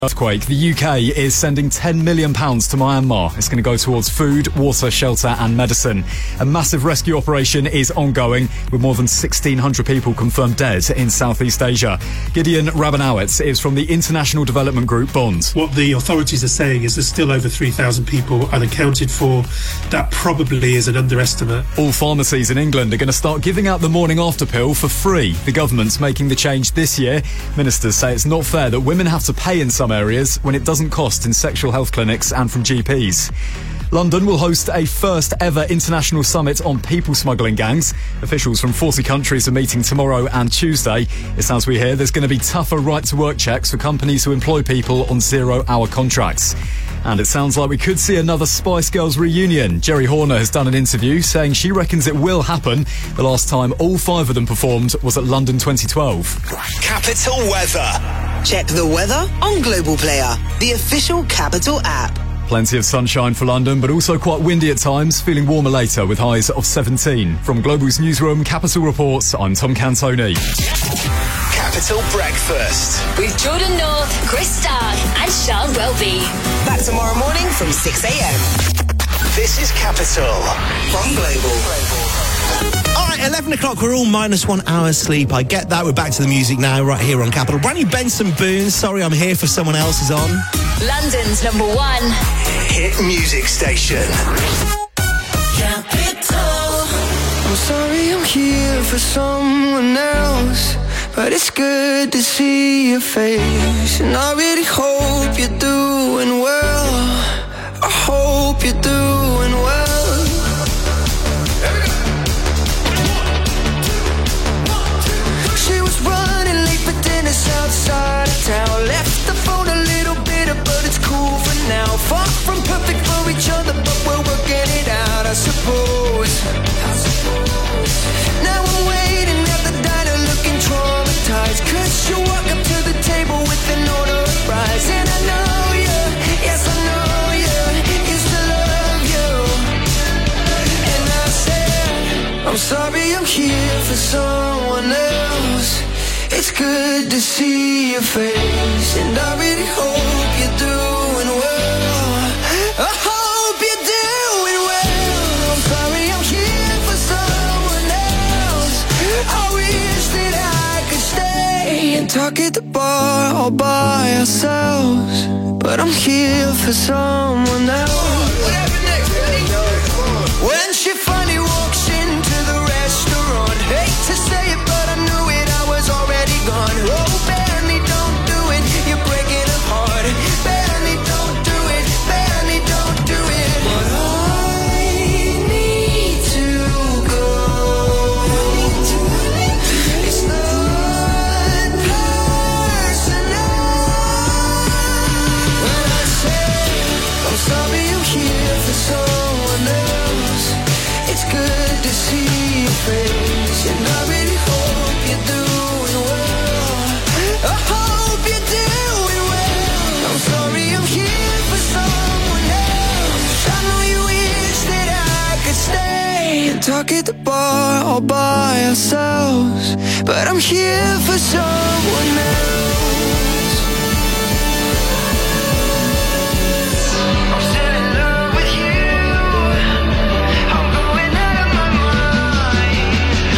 Earthquake. The UK is sending £10 million to Myanmar. It's going to go towards food, water, shelter and medicine. A massive rescue operation is ongoing with more than 1,600 people confirmed dead in Southeast Asia. Gideon Rabanowitz is from the International Development Group Bond. What the authorities are saying is there's still over 3,000 people unaccounted for. That probably is an underestimate. All pharmacies in England are going to start giving out the morning after pill for free. The government's making the change this year. Ministers say it's not fair that women have to pay in some areas when it doesn't cost in sexual health clinics and from GPs. London will host a first ever international summit on people smuggling gangs. Officials from 40 countries are meeting tomorrow and Tuesday. It's as we hear, there's going to be tougher right to work checks for companies who employ people on 0-hour contracts. And it sounds like we could see another Spice Girls reunion. Jerry Horner has done an interview saying she reckons it will happen. The last time all 5 of them performed was at London 2012. Capital Weather. Check the weather on Global Player, the official Capital app. Plenty of sunshine for London, but also quite windy at times, feeling warmer later with highs of 17. From Global's newsroom, Capital Reports, I'm Tom Cantoni. Capital Breakfast with Jordan North, Chris Stark and Sean Welby. Back tomorrow morning from 6 a.m. This is Capital from Global. All right, 11 o'clock, we're all minus 1 hour's sleep. I get that. We're back to the music now, right here on Capital. Brand new Benson Boone, Sorry I'm Here for Someone Else is on. London's number 1 hit music station. Capital. I'm sorry I'm here for someone else, but it's good to see your face. And I really hope you're doing well. I hope you're doing well. She was running late for dinner outside of town. Left the phone a little bitter, but it's cool for now. Far from perfect for each other, but we're working it out, I suppose. Now I'm waiting at the diner looking traumatized, 'cause she walk up to the table with an order of fries. And I know you, yes I know you, used to love you. And I said, I'm sorry I'm here for someone else. It's good to see your face, and I really hope you're doing well. I hope you're doing well. I'm sorry I'm here for someone else. I wish that I could stay and talk at the bar all by ourselves, but I'm here for someone else. What happened next, Eddie? When she finally walks into the restaurant, hate to say it, but I knew it, I was already gone. Oh, Benny, don't do it, you're breaking her heart. Benny, don't do it, Benny, don't do it. But I need to go. It's not personal. When I say I'm sorry I'm here for someone else, it's good to see your face, and I really hope you're doing well. I hope you're doing well. I'm sorry I'm here for someone else. I know you wish that I could stay and talk at the bar all by ourselves, but I'm here for someone else. I'm still in love with you. I'm going out of my mind.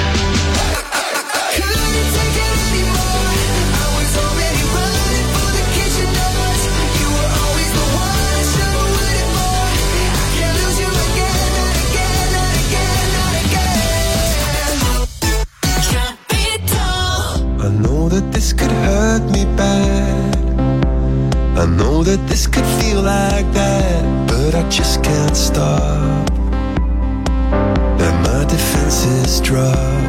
Couldn't take it anymore. I was already running for the kitchen doors. You were always the one I should have waited for. I can't lose you again, not again, not again, not again. Capital. I know that this could hurt me bad. I know that this could feel like that, but I just can't stop. And my defenses drop.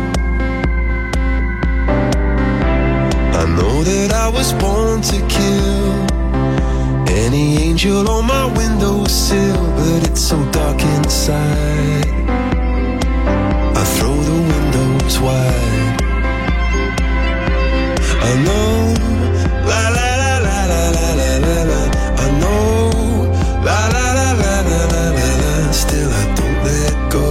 I know that I was born to kill any angel on my windowsill, but it's so dark inside. I throw the windows wide. I know, la la la la la la la la la. I know, la la la la la la la la. Still I don't let go.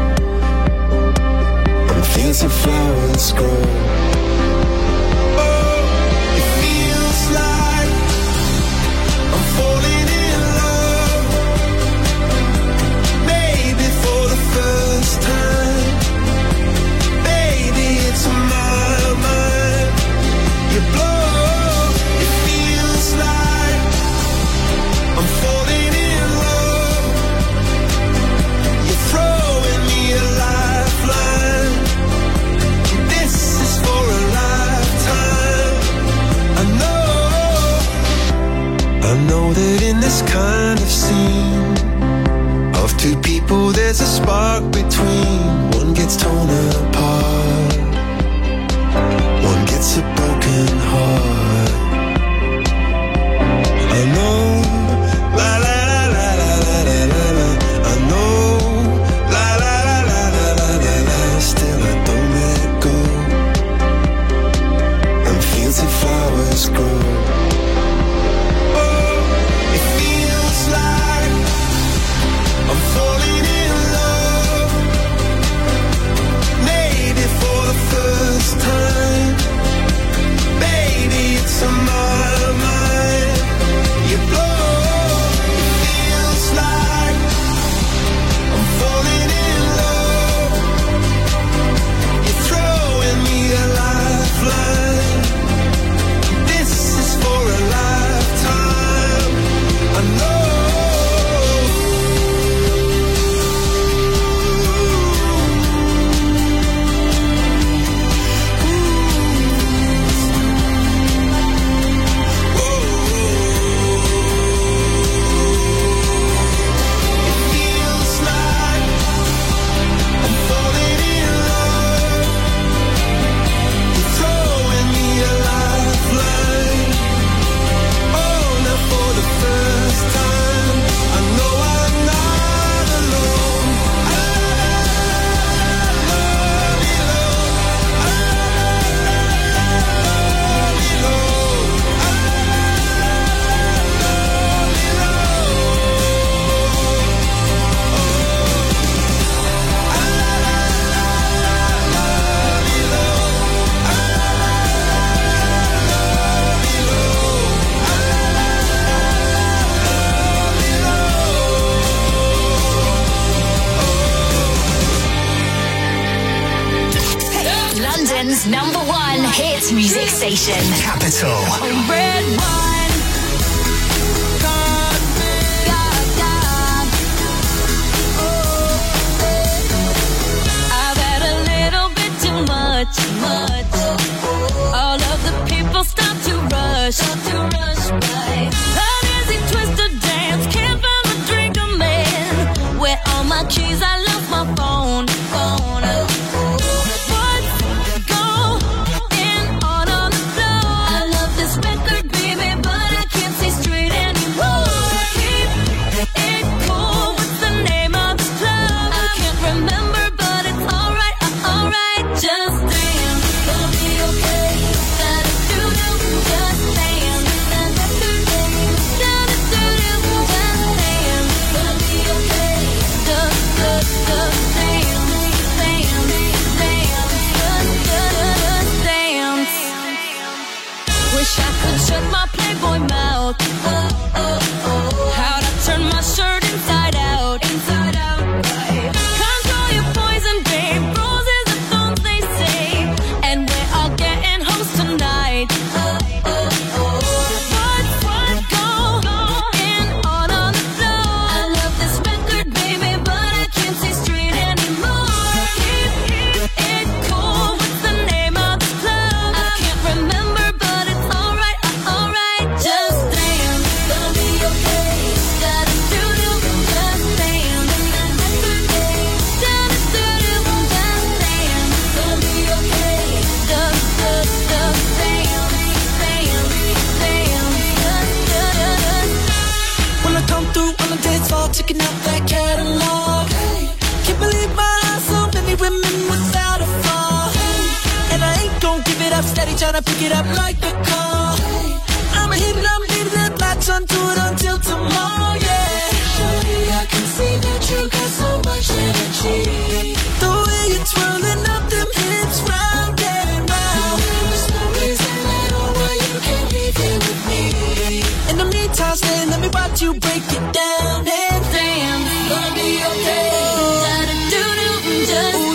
I'm fields of flowers grow. Oh, it feels like I know that in this kind of scene of two people there's a spark between. One gets torn apart, one gets a broken heart. I know, la la la la la la la la. I know, la la la la la la la la. Still I don't let it go, and fields of flowers grow. Oh, it feels like I'm falling in love, maybe for the first time. Baby, it's on my mind. You blow, it feels like I'm falling in love. You're throwing me a lifeline. This is for a lifetime. I know. London's number one hit music station. Capital. Red wine. I've had a little bit too much. All of the people start to rush. Right. An easy twisted dance, can't find a drink I'm in. Where all my keys? I lost my phone. Checking out that catalog. Can't believe my eyes, so many women without a flaw. And I ain't gon' give it up, steady tryna pick it up like a car. I'ma hit it, I'm hitting it, latch onto it until tomorrow, yeah. Surely I can see that you got so much energy. The way you're twirling up them hips round and round. There's no reason at all why you can't be there with me. In the meantime, stay, let me watch you break it down. Gonna be okay. Just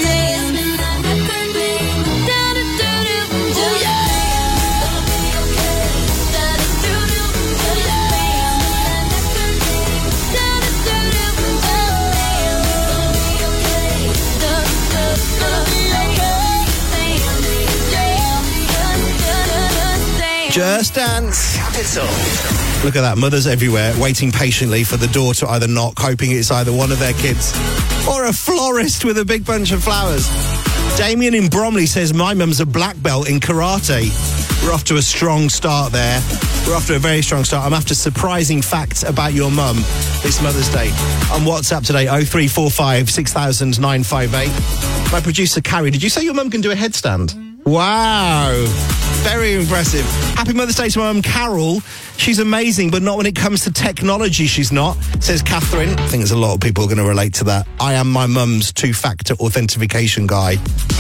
Just Dance. Capital. Look at that. Mothers everywhere waiting patiently for the door to either knock, hoping it's either one of their kids or a florist with a big bunch of flowers. Damien in Bromley says, my mum's a black belt in karate. We're off to a strong start there. We're off to a very strong start. I'm after surprising facts about your mum this Mother's Day. On WhatsApp today, 0345 6000 958. My producer, Carrie, did you say your mum can do a headstand? Wow. Very impressive. Happy Mother's Day to my mum, Carol. She's amazing, but not when it comes to technology, she's not, says Catherine. I think there's a lot of people going to relate to that. I am my mum's two-factor authentication guy.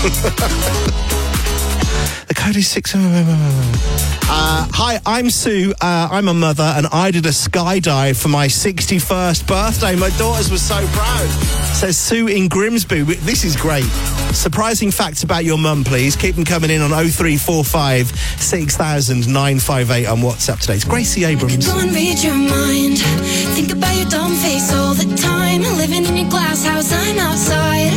The code is 6... Hi, I'm Sue. I'm a mother, and I did a skydive for my 61st birthday. My daughters were so proud. Says Sue in Grimsby. This is great. Surprising facts about your mum, please. Keep them coming in on 0345 6000 958 on WhatsApp today. It's Gracie Abrams. Go and read your mind. Think about your dumb face all the time. Living in your glass house, I'm outside.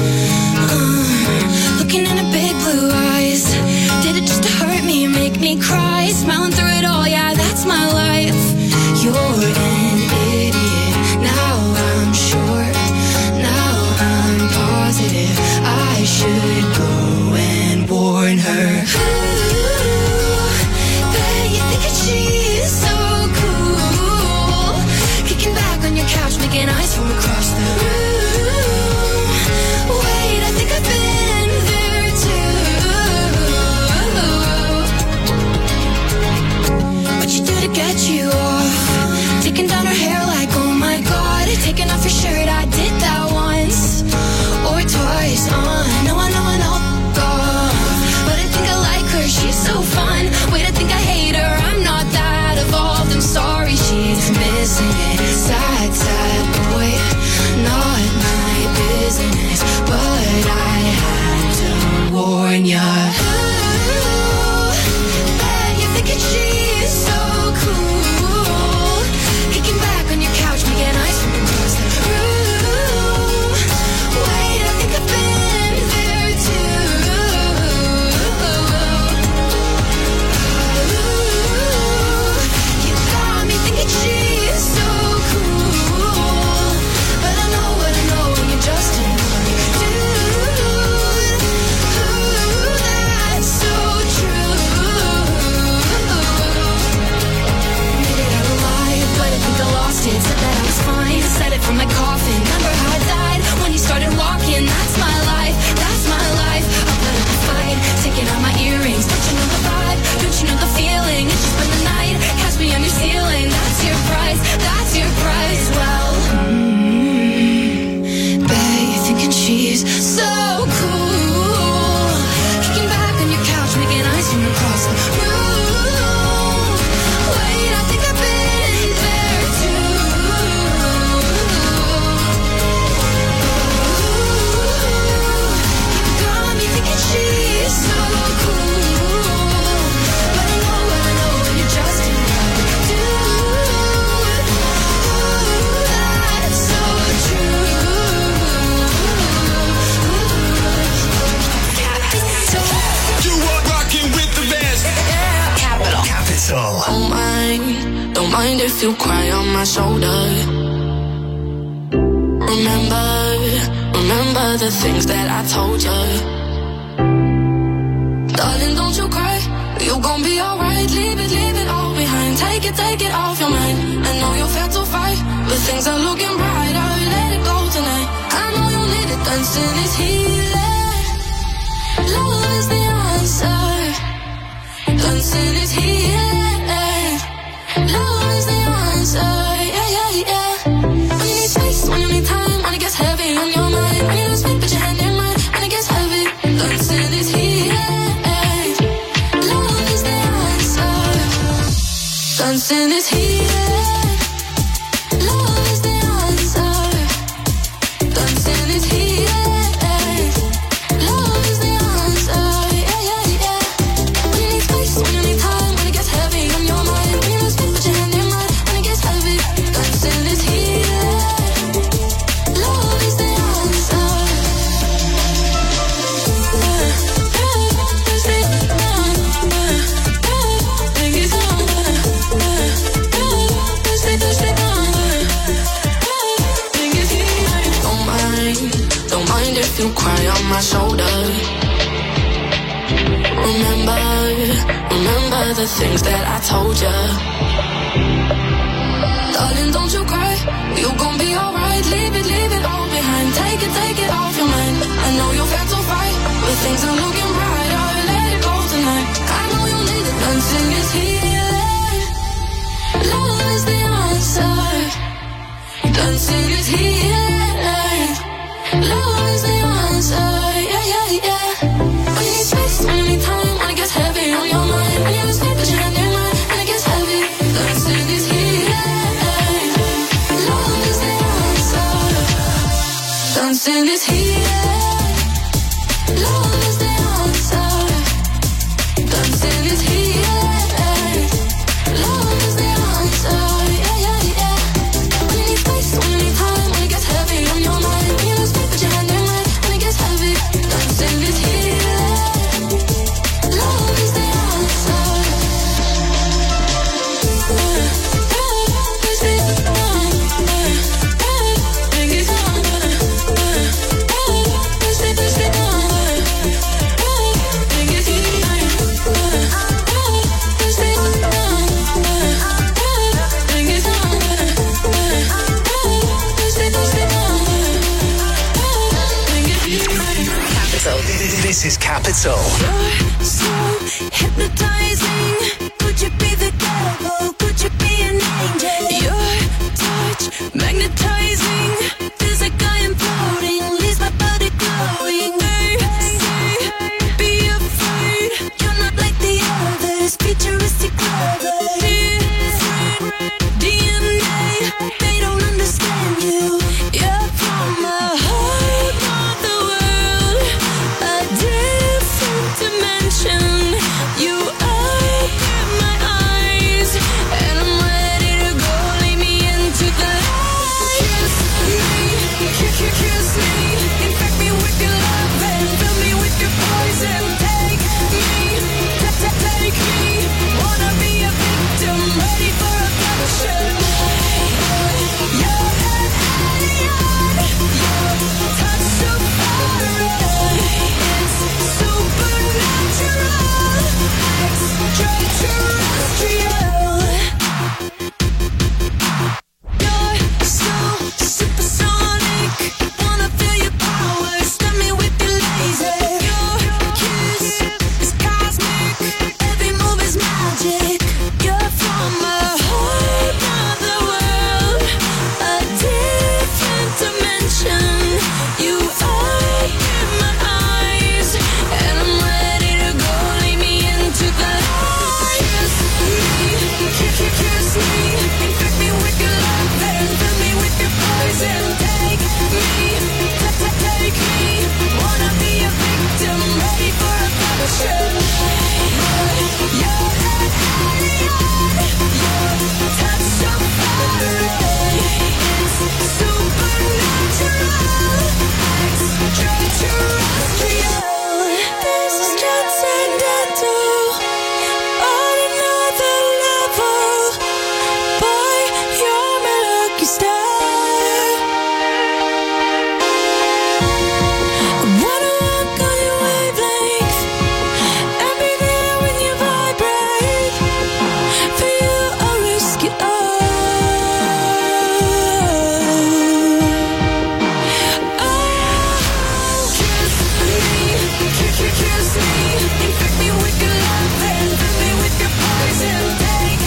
Looking in her big blue eyes. Did it just to hurt me, make me cry? Smiling through it all, yeah, that's my life. You're an idiot, now I'm sure. Now I'm positive I should go and warn her. Ooh, bet you think that she's so cool. Kicking back on your couch, making eyes from across the room. Wait, I think I've been there too. What you do to get you off? Taking down her hair like, oh my god. Taking off your shirt, I did that once or twice. I know, but I think I like her, she's so fun. Wait, I think I hate her, I'm not that evolved. I'm sorry, she's missing it. Sad, sad boy, not my business, but I had to warn ya. Ooh, bet you're thinking she's so cool. Kicking back on your couch, making eyes from across the room. Wait, I think I've been there too. You got me thinking she's so cool, but I know what I know when you're just another dude. Ooh, that's so true. Made it out alive, but I think I lost it. Said that I was fine, said it from my coffin. Remember how I died when you started walking? That's my life, that's my life. I'll put up a fight, taking out my earrings. Don't you know the vibe? Don't you know the feeling? It's just been the night, catch me on your ceiling. That's your price, that's your price. Well, bet you're thinking she's so cool. Kicking back on your couch, making eyes from across the room. Wait, I think I've been there too. You got me thinking she's so cool, but I know what I know when you're just another dude. Ooh, that's so true. You are rocking with the best. Capital. Don't mind if you cry on my shoulder. Remember the things that I told you. Darling, don't you cry. You gon' be alright. Leave it all behind. Take it off your mind. I know you felt to fight, but things are looking brighter. Let it go tonight. I know you need it. Dancing is healing. Love is the answer. Dancing is healing. Love is the answer. Yeah. When you need space, when you need time, when it gets heavy on your mind, when you don't speak, put your hand in mine, when it gets heavy. Dancing is healing. Love is the answer. Dancing is healing. Love is the answer. Dancing is healing. Love is the answer. Yeah. When you need space, when you need time, when it gets heavy on your mind, when you don't speak, put your hand in mine, when it gets heavy. my shoulder. Remember the things that I told ya. Darling, don't you cry, you gon' be alright. Leave it all behind. Take it off your mind. I know you felt so right, but things are looking brighter. Let it go tonight. I know you need it. Dancing is healing. Love is the answer. Dancing is healing. Love is the answer. Yeah. When you need space, when you need time, when it gets heavy on your mind, when you lose sleep, but your hand in mine, when it gets heavy, dancing is healing. Love is the answer. Dancing is healing. Love is the answer. Dancing is healing. Love is the answer. Yeah. When you need space, when you need time, when it gets heavy on your mind, when you lose sleep, but your hand in mine, when it gets heavy, dancing is healing. Love is the answer. Capital. This is Capital. You're so hypnotizing. Could you be the devil? Could you be an angel? Your touch magnetizing. Feels like I am floating. Leaves my body glowing. Say, be afraid. You're not like the others. Futuristic lovers. Different DNA. They don't understand you. You're from a whole other world. A different dimension. You open my eyes, and I'm ready to go. Lead me into the light. Kiss me, infect me with your love and fill me with your poison. Take me, wanna be a victim, ready for a passion. You're an alien, your touch so foreign. It's supernatural, extraterrestrial. You're so supersonic, wanna feel your power, stun me with your laser. Your kiss is cosmic, every move is magic. You're from a whole other world, a different dimension. You open my eyes, and I'm ready to go. Lead me into the light. Kiss me, infect me with your love and fill me with your poison. Take me, wanna be a victim, ready for a passion. You're an alien, your touch so foreign. It's supernatural, extraterrestrial. This is transcendental, on another level. By your lucky star. I wanna walk on your wavelength and be there when you vibrate. For you, I'll risk it all. Kiss me, infect me with your love and fill me with your poison. Take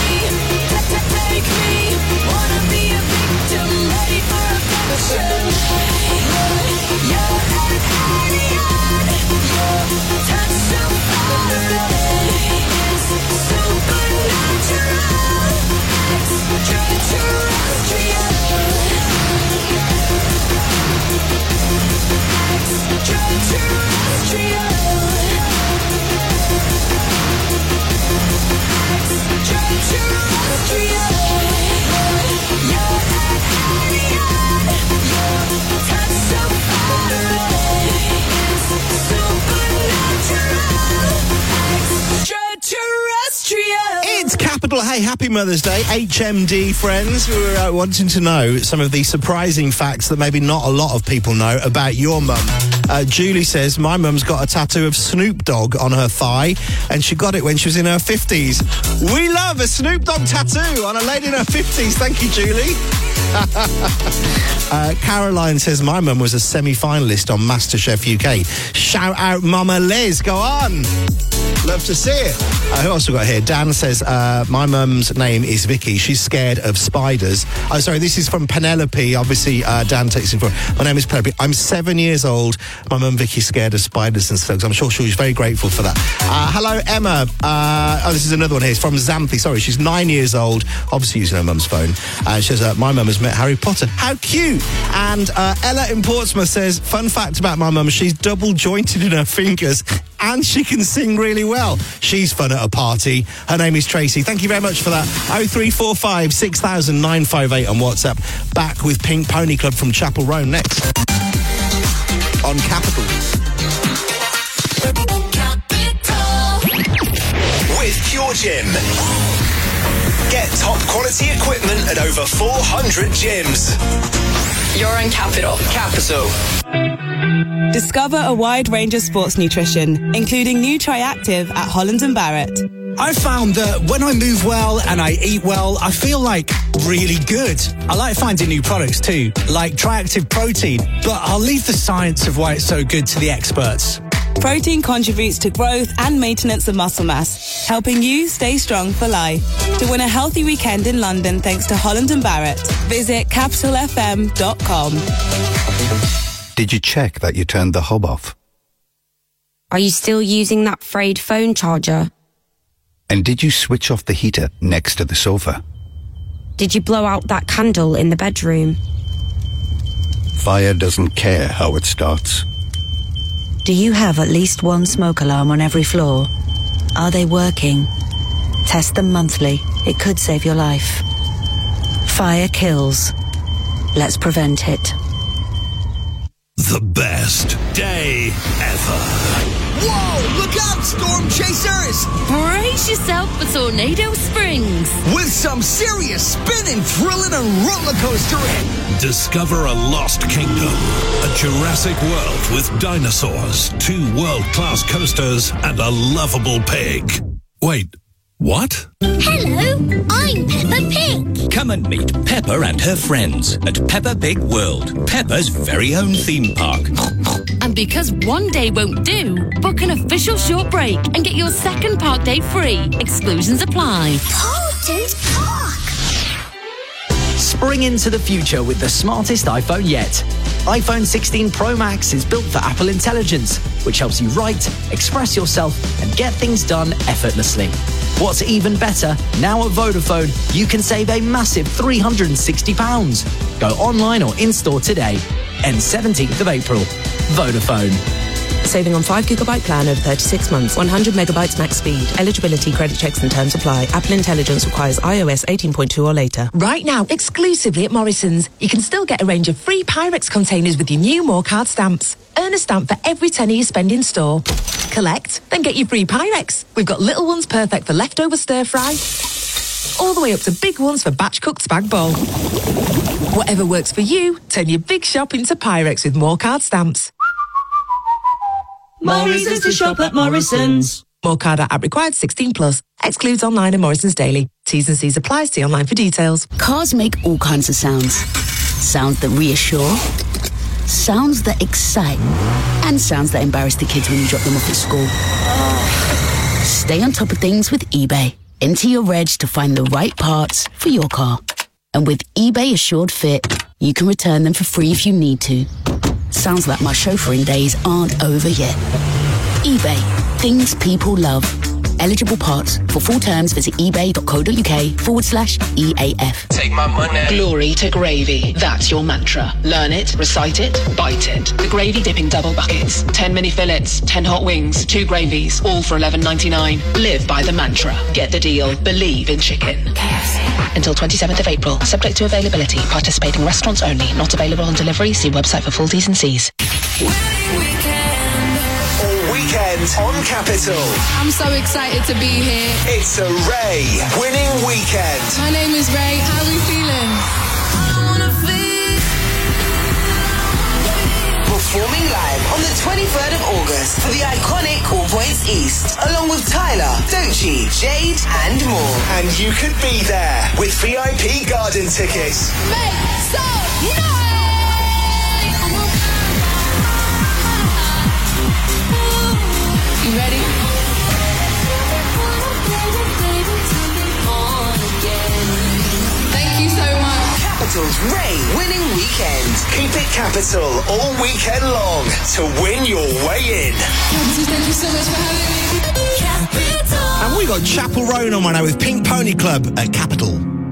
me, wanna be a victim, ready for a passion. You're an alien, your touch so foreign. It's supernatural, extraterrestrial. Extraterrestrial. Extraterrestrial. You're an alien, your touch so foreign. It's supernatural, extraterrestrial. It's Capital. Hey, Hey, happy Mother's Day, HMD friends who are wanting to know some of the surprising facts that maybe not a lot of people know about your mum. Julie says, my mum's got a tattoo of Snoop Dogg on her thigh, and she got it when she was in her 50s. We love a Snoop Dogg tattoo on a lady in her 50s. Thank you, Julie. Caroline says, my mum was a semi-finalist on MasterChef UK. Shout out Mama Liz. Go on. Love to see it. Who else we got here? Dan says, my mum's name is Vicky. She's scared of spiders. Oh, sorry, this is from Penelope. Obviously, Dan takes it for. My name is Penelope. I'm 7 years old. My mum Vicky's scared of spiders and slugs. I'm sure she's very grateful for that. Hello, Emma. This is another one here. It's from Xanthi. Sorry, she's 9 years old. Obviously using her mum's phone. She says, my mum has met Harry Potter. How cute. And Ella in Portsmouth says, fun fact about my mum, she's double jointed in her fingers and she can sing really well. She's fun at a party. Her name is Tracy. Thank you very much for that. 0345 6000 958 on WhatsApp. Back with Pink Pony Club from Chapel Row next. On Capital. With Pure Gym. Get top quality equipment at over 400 gyms. You're on Capital. Capital. Discover a wide range of sports nutrition, including new Triactive at Holland & Barrett. I found that when I move well and I eat well, I feel like really good. I like finding new products too, like Triactive Protein, but I'll leave the science of why it's so good to the experts. Protein contributes to growth and maintenance of muscle mass, helping you stay strong for life. To win a healthy weekend in London thanks to Holland & Barrett, visit capitalfm.com. Did you check that you turned the hob off? Are you still using that frayed phone charger? And did you switch off the heater next to the sofa? Did you blow out that candle in the bedroom? Fire doesn't care how it starts. Do you have at least one smoke alarm on every floor? Are they working? Test them monthly. It could save your life. Fire kills. Let's prevent it. The best day ever. Whoa, look out, storm chasers! Brace yourself for Tornado Springs. With some serious spinning, thrilling, and roller coastering. Discover a lost kingdom, a Jurassic World with dinosaurs, 2 world-class coasters, and a lovable pig. Wait, what? Hello, I'm Peppa Pig. Come and meet Peppa and her friends at Peppa Pig World, Peppa's very own theme park. And because one day won't do, book an official short break and get your second park day free. Exclusions apply. Potent Park. Spring into the future with the smartest iPhone yet. iPhone 16 Pro Max is built for Apple Intelligence, which helps you write, express yourself, and get things done effortlessly. What's even better, now at Vodafone, you can save a massive £360. Go online or in-store today. Ends 17th of April. Vodafone. Saving on 5 gigabyte plan over 36 months. 100 megabytes max speed. Eligibility, credit checks and terms apply. Apple Intelligence requires iOS 18.2 or later. Right now, exclusively at Morrison's, you can still get a range of free Pyrex containers with your new More Card stamps. Earn a stamp for every tenner you spend in store. Collect, then get your free Pyrex. We've got little ones perfect for leftover stir fry, all the way up to big ones for batch cooked spag bowl. Whatever works for you, turn your big shop into Pyrex with More Card stamps. More reasons to shop at Morrison's. More Card app required 16 plus. Excludes online and Morrison's Daily. T's and C's apply. See online for details. Cars make all kinds of sounds. Sounds that reassure, sounds that excite, and sounds that embarrass the kids when you drop them off at school. Stay on top of things with eBay. Enter your reg to find the right parts for your car. And with eBay Assured Fit, you can return them for free if you need to. Sounds like my chauffeuring days aren't over yet. eBay. Things people love. Eligible parts. For full terms, visit ebay.co.uk/EAF. Take my money. Glory to gravy. That's your mantra. Learn it, recite it, bite it. The gravy dipping double buckets. 10 mini fillets, 10 hot wings, 2 gravies, all for $11.99. Live by the mantra. Get the deal. Believe in chicken. KFC. Until 27th of April. Subject to availability. Participating restaurants only. Not available on delivery. See website for full T's and C's. All week weekend on Capital. I'm so excited to be here. It's a Ray winning weekend. My name is Ray. How are we feeling? Performing live on the 23rd of August for the iconic All Points East, along with Tyler, Doechii, Jade, and more. And you could be there with VIP garden tickets. Make some noise! You ready? Thank you so much. Capital's Ray winning weekend. Keep it Capital all weekend long to win your way in. Thank you so much for having me. Capital. And we got Chapel Roan on right now with Pink Pony Club at Capital.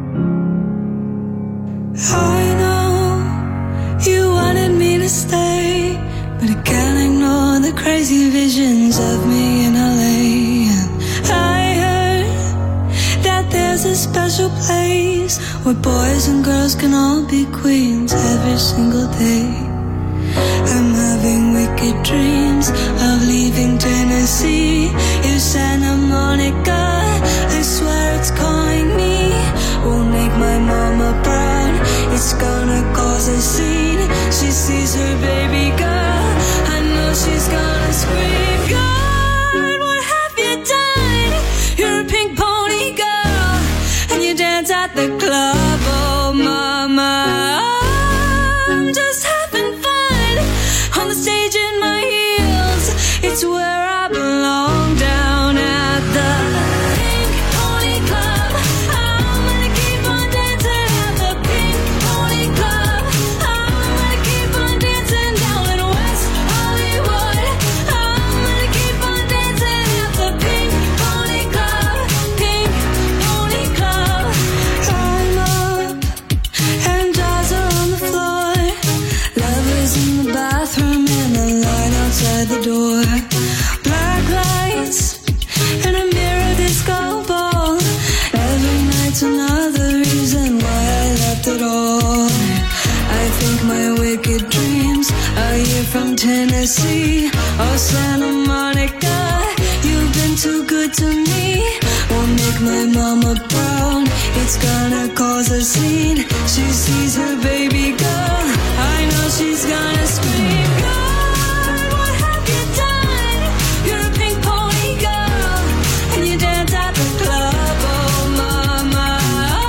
I know you wanted me to stay, but I can't ignore the crazy visions of me in LA. I heard that there's a special place where boys and girls can all be queens every single day. I'm having wicked dreams of leaving Tennessee. You Santa Monica, I swear it's calling me. Won't make my mama proud, it's gonna cause a scene. She sees her baby girl, I know she's gonna scream. God, what have you done? You're a pink pony girl, and you dance at the club. Oh mama, I'm just having fun on the stage in my heels. It's where I belong, down at the Pink Pony Club. I'm gonna keep on dancing at the Pink Pony Club. I'm gonna keep on dancing down in West Hollywood. I'm gonna keep on dancing at the Pink Pony Club. Pink Pony Club. I'm up and jaws are on the floor. Lovers in the bathroom and the line outside the door. Black lights and a mirror disco ball. Every night's another reason why I left it all. I think my wicked dreams are here from Tennessee. Oh Santa Monica, you've been too good to me. Won't make my mama proud, it's gonna cause a scene. She sees her baby girl, I know she's gonna scream. God, what have you done? You're a pink pony girl, and you dance at the club. Oh mama,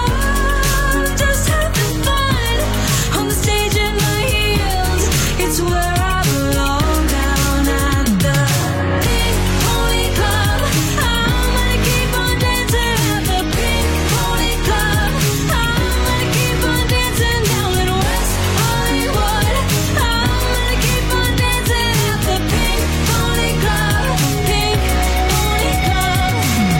I'm just having fun on the stage in my heels. It's where I belong, down at the Pink Pony Club. I'm gonna keep on dancing at the Pink Pony Club. I'm gonna keep on dancing down in West Hollywood. I'm gonna keep on dancing at the Pink Pony Club. Pink Pony Club.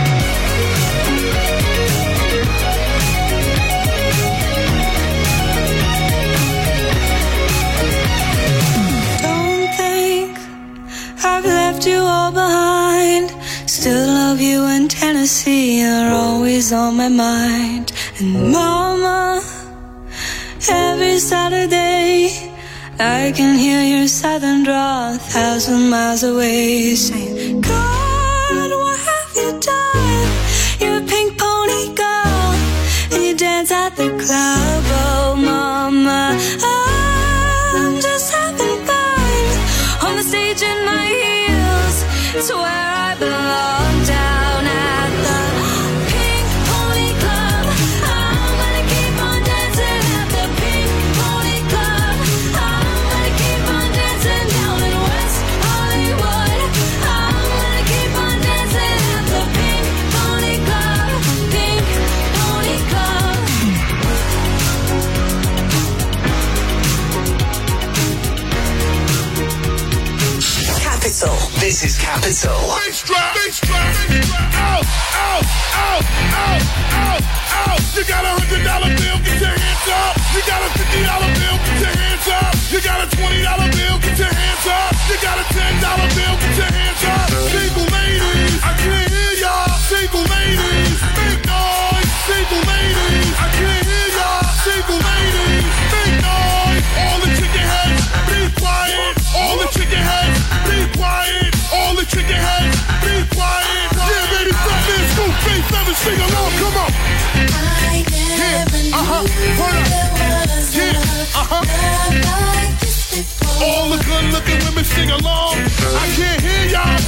Don't think I've left you all behind. Still love you in Tennessee, you're always on my mind. And mama, every Saturday I can hear your southern drawl 1,000 miles away, saying, God, what have you done? You're a pink pony girl, and you dance at the club. Oh mama, I'm just having fun on the stage in my heels. It's where I belong, down at the Pink Pony Club. I'm gonna keep on dancing at the Pink Pony Club. I'm gonna keep on dancing down in West Hollywood. I'm gonna keep on dancing at the Pink Pony Club. Pink Pony Club. Capital. This is Capital. Bass drop, out, out, out, out, out, out. You got $100 bill, get your hands up. You got a $50 bill, get your hands up. You got a $20 bill, get your hands up. You got a $10 bill, get your hands up. Single ladies, I can't hear y'all. Single ladies, make noise. Single ladies, I can't hear y'all. Single ladies, make noise. All the chicken heads, be quiet. All the chicken heads, be quiet. All the chicken All the good-looking women sing along. I can't hear y'all.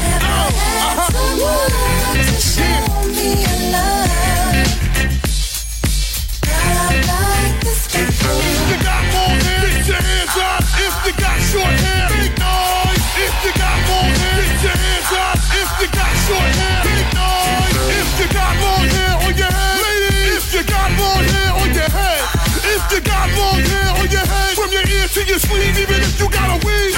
If you got more hair, get your hands up. If you got short hair, big noise. If you got more hair, get your hands up. If you got short hair, big noise. If you got long hair on your head, ladies. If you got long hair on your head. If you got long hair on your head, from your ear to your sleeve, even if you got a weave.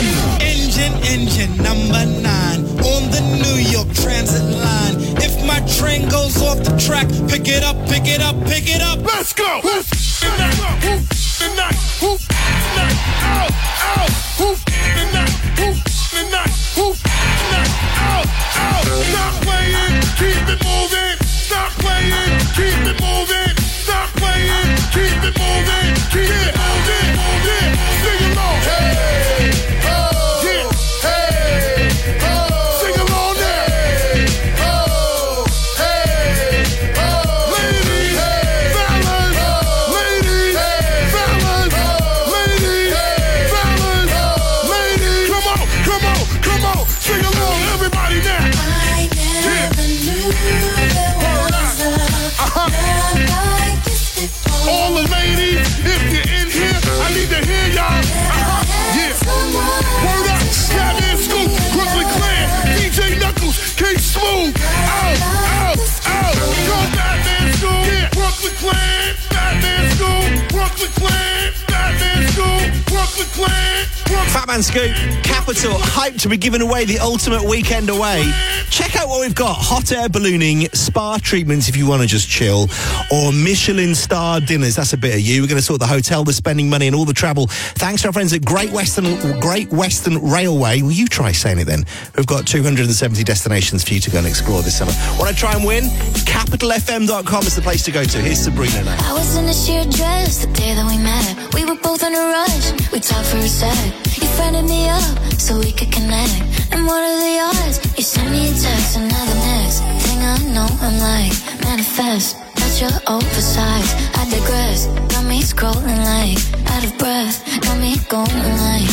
Engine number 9 on the New York Transit line. If my train goes off the track, pick it up, pick it up, pick it up. Let's go. Whoop the night, whoop the night, whoop the night, out, out, whoop the night, whoop the night, whoop the night, out, out. Stop playing, keep it moving. Stop playing, keep it moving. Stop playing, keep it moving. Keep it moving, moving. Sing along, hey, oh, yeah, hey, oh. Sing along there, hey, oh, hey, oh. Ladies, fellas, ladies, fellas, ladies, fellas, ladies. Come on, come on, come on. Sing along, everybody now. I never knew there was a love like this before. All the ladies, if you're in here, I need to hear y'all. Yeah. Word up, Batman Scoop, Brooklyn Clan, DJ Knuckles, K-Smooth. Out, out, out. Go Batman Scoop. Yeah. Brooklyn Clan, Batman Scoop, Brooklyn Clan, Batman Scoop, Brooklyn Clan. Fat Man Scoop, Capital, hyped to be giving away the ultimate weekend away. Check out what we've got. Hot air ballooning, spa treatments if you want to just chill, or Michelin star dinners. That's a bit of you. We're going to sort the hotel, the spending money and all the travel. Thanks to our friends at Great Western Railway. Will you try saying it then? We've got 270 destinations for you to go and explore this summer. Want to try and win? CapitalFM.com is the place to go to. Here's Sabrina now. I was in a sheer dress the day that we met. We were both in a rush. We talked for a sec. You friended me up so we could connect. And what are the odds? You sent me a text and now the next thing I know I'm like, manifest. But you're oversized. I digress. Got me scrolling like out of breath. Got me going like,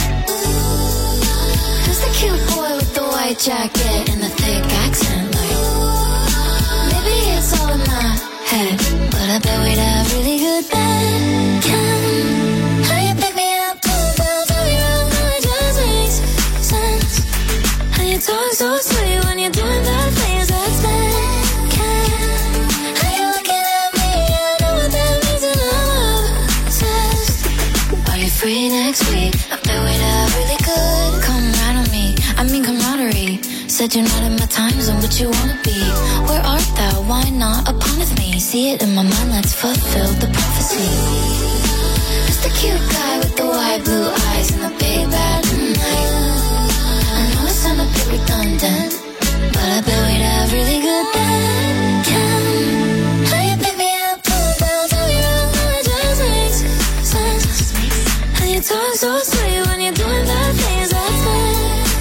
who's the cute boy with the white jacket and the thick accent? Like, maybe it's all in my head, but I bet we'd have really good band. How you pick me up, pull down, turn me around, how it just makes sense. How you talk so sweet when you're doing bad things, that's bad. How you looking at me, I know what that means and I'm obsessed. Are you free next week? I bet we'd have really good. Come right on me, I mean camaraderie. Said you're not in my time zone, but you wanna be. Where art thou? Why not upon with me? See it in my mind, let's fulfill the prophecy. Who's the cute guy with the wide blue eyes and the big bad night? I know it sound a bit redundant, but I bet we'd have really good band. How you pick me up, pull down, turn me around, how it just makes sense. How you talk so sweet when you're doing bad things, that's bad.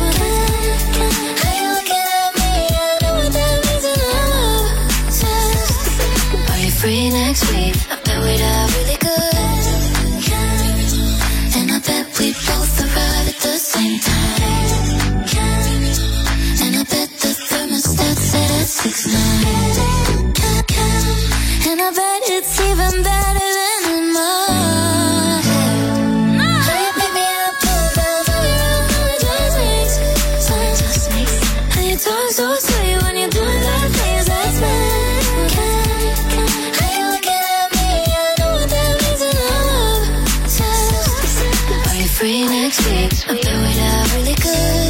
How you looking at me, I know what that means and I'm obsessed. Are you free next week? I bet we'd have really good. And I bet we both arrive at the same time. And I bet the thermostat set at 6'9". And I bet it's even better than in my head. How you pick me up, pull down, turn me around, how it just makes sense. How you talk so sweet when you're doing bad things, that's bad. How you looking at me, I know what that means and I'm obsessed. Are you free next week? I bet we'd have really good.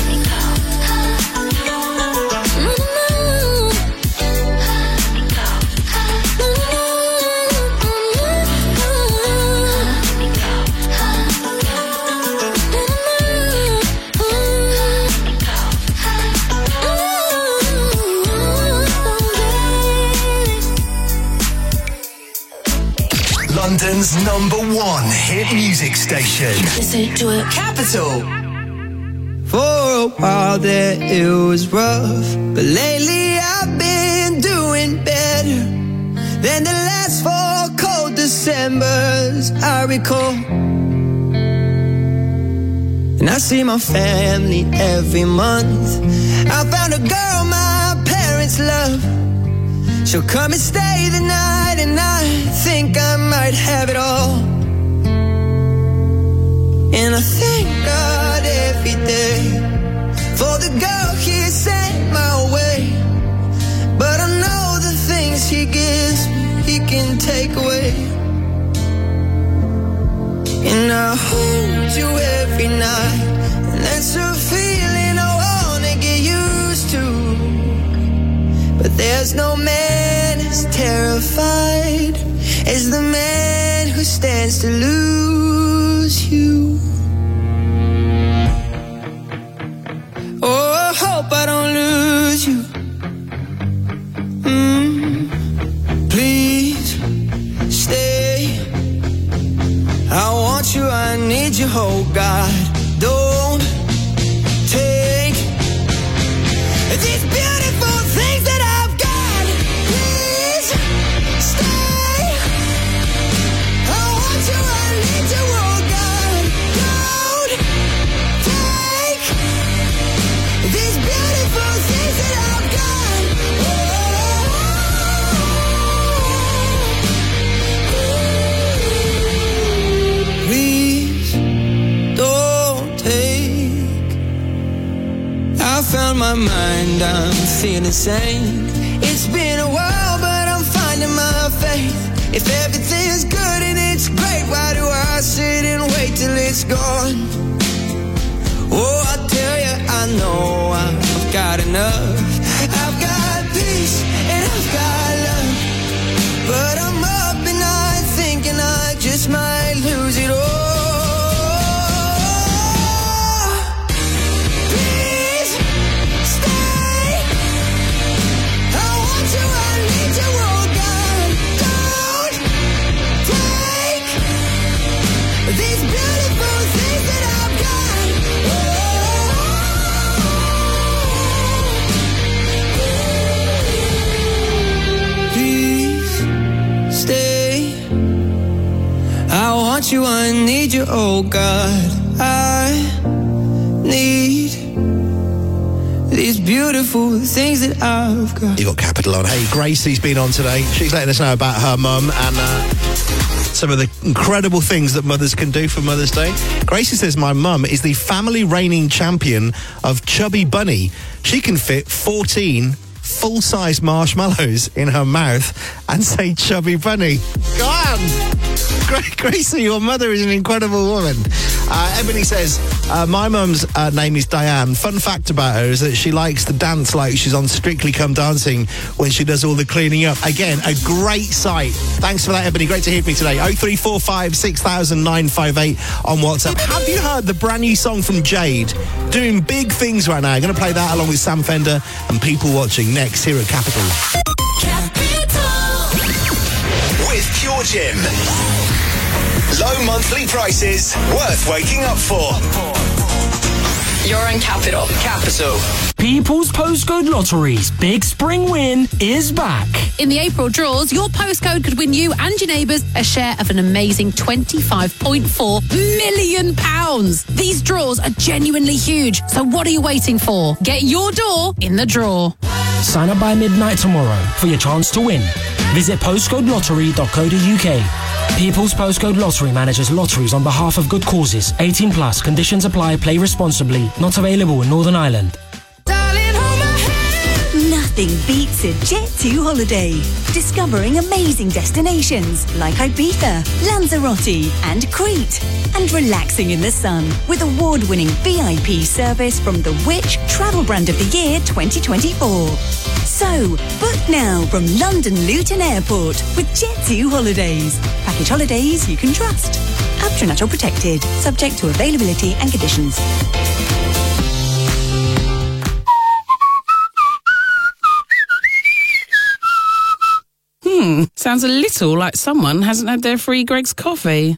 London's #1 hit music station. Listen to it. Capital. For a while there it was rough, but lately I've been doing better than the last 4 cold Decembers. remembers, I recall. And I see my family every month. I found a girl my parents love. She'll come and stay the night, and I think I might have it all. And I thank God every day for the girl He sent my way. But I know the things He gives me, He can take away. And I hold you every night, and that's a feeling I wanna get used to. But there's no man as terrified as the man who stands to lose you. Oh, I hope I don't lose you. Please stay. I want you, I need you, oh God. Don't take these beautiful things that I've got. Please stay. I want you, I need you, oh God. Don't take these beautiful things that I've got. Please don't take. I found my mind, I'm feeling sane. It's been a while, but I'm finding my faith. If everything's good and it's great, why do I sit and wait till it's gone? Oh, I tell you, I know I've got enough. I've got peace and I've got love. But I'm up and I'm thinking I just might lose it all. Please stay. I want you, I need you, oh God. Don't take these beautiful things that I've got. Please stay. I want you, I need you, oh God. I need these beautiful things that I've got. You got Capital on. Hey, Gracie's been on today. She's letting us know about her mum and some of the incredible things that mothers can do for Mother's Day. Gracie says, my mum is the family reigning champion of Chubby Bunny. She can fit 14 full-size marshmallows in her mouth and say Chubby Bunny. Go on! Gracie, your mother is an incredible woman. Ebony says, my mum's name is Diane. Fun fact about her is that she likes to dance like she's on Strictly Come Dancing when she does all the cleaning up. Again, a great sight. Thanks for that, Ebony. Great to hear from you today. 0345 6000 958 on WhatsApp. Have you heard the brand new song from Jade? Doing big things right now. I'm going to play that along with Sam Fender and People Watching next here at Capital. With Pure Gym. Low monthly prices, worth waking up for. You're in Capital. Capital. People's Postcode Lottery's big spring win is back. In the April draws, your postcode could win you and your neighbours a share of an amazing £25.4 million. These draws are genuinely huge, so what are you waiting for? Get your door in the draw. Sign up by midnight tomorrow for your chance to win. Visit postcodelottery.co.uk. People's Postcode Lottery manages lotteries on behalf of good causes. 18 plus. Conditions apply. Play responsibly. Not available in Northern Ireland. Nothing beats a Jet2 holiday. Discovering amazing destinations like Ibiza, Lanzarote and Crete. And relaxing in the sun with award-winning VIP service from the Which Travel Brand of the Year 2024. So, book now from London Luton Airport with Jet2 Holidays. Package holidays you can trust. Abtranatal protected, subject to availability and conditions. Sounds a little like someone hasn't had their free Greggs coffee.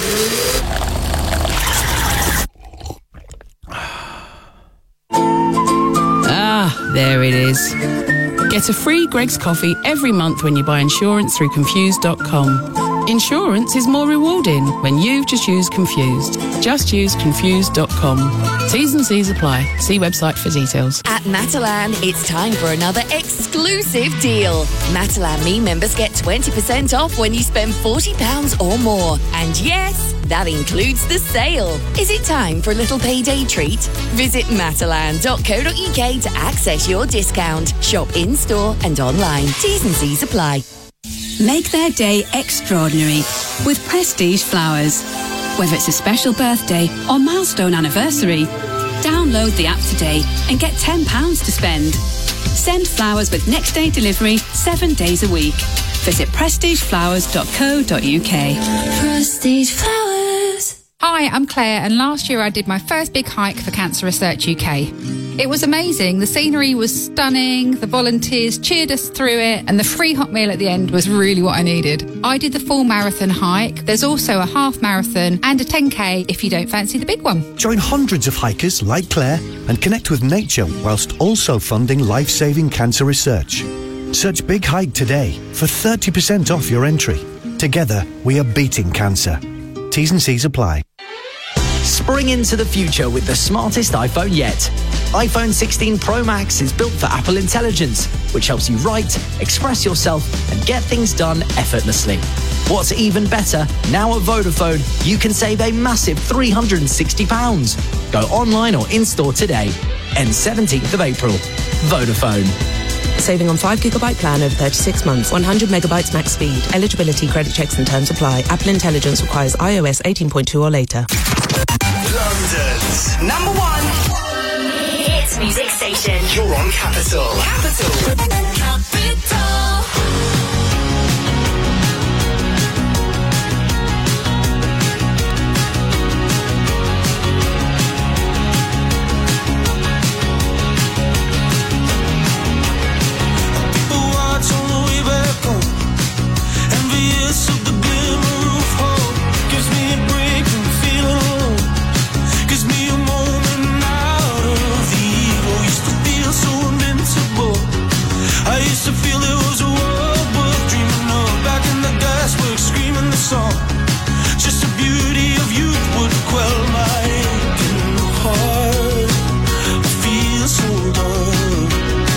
Ah, there it is. Get a free Greggs coffee every month when you buy insurance through Confused.com. Insurance is more rewarding when you just use Confused. Just use confused.com. T's and C's apply. See website for details. At Matalan, it's time for another exclusive deal. Matalan Me members get 20% off when you spend £40 or more. And yes, that includes the sale. Is it time for a little payday treat? Visit matalan.co.uk to access your discount. Shop in-store and online. T's and C's apply. Make their day extraordinary with Prestige Flowers. Whether it's a special birthday or milestone anniversary, download the app today and get £10 to spend. Send flowers with next day delivery 7 days a week. Visit prestigeflowers.co.uk. Prestige Flowers. Hi, I'm Claire, and last year I did my first big hike for Cancer Research UK. It was amazing. The scenery was stunning, the volunteers cheered us through it, and the free hot meal at the end was really what I needed. I did the full marathon hike. There's also a half marathon and a 10K if you don't fancy the big one. Join hundreds of hikers like Claire and connect with nature whilst also funding life-saving cancer research. Search Big Hike today for 30% off your entry. Together, we are beating cancer. T's and C's apply. Spring into the future with the smartest iPhone yet. iPhone 16 Pro Max is built for Apple Intelligence, which helps you write, express yourself, and get things done effortlessly. What's even better, now at Vodafone, you can save a massive £360. Go online or in-store today. Ends 17th of April. Vodafone. Saving on 5GB plan over 36 months. 100 megabytes max speed. Eligibility, credit checks and terms apply. Apple Intelligence requires iOS 18.2 or later. London's number one hit music station. You're on Capital. Capital. To feel there was a world worth dreaming of. Back in the gasworks, screaming the song. Just the beauty of youth would quell my aching heart. I feel so done.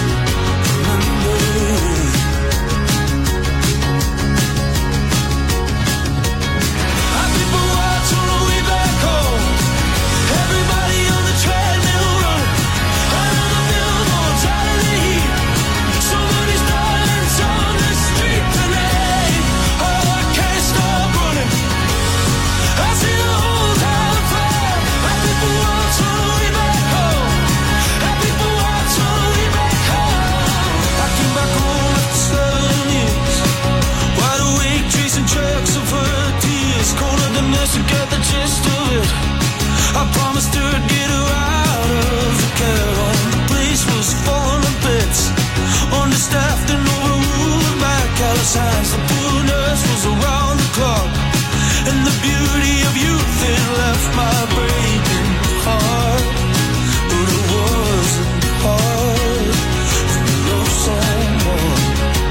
Our people watch on the way back home. Everybody on the treadmill running. Under the billboard, tired of the heat. Somebody's on the street today. Oh, I can't stop running. I see the whole town afire. Our people watch on the way back home. Our people watch on the way back home. I came back home after 7 years. Wide awake, chasing tracks of her tears. Colder than this to get the gist of it. I promised her I'd get her out of the care home. The place was falling to bits. Understaffed and overruled by callous hands. The poor nurse was around the clock. And the beauty of youth, it left my breaking heart. But it wasn't hard to love someone.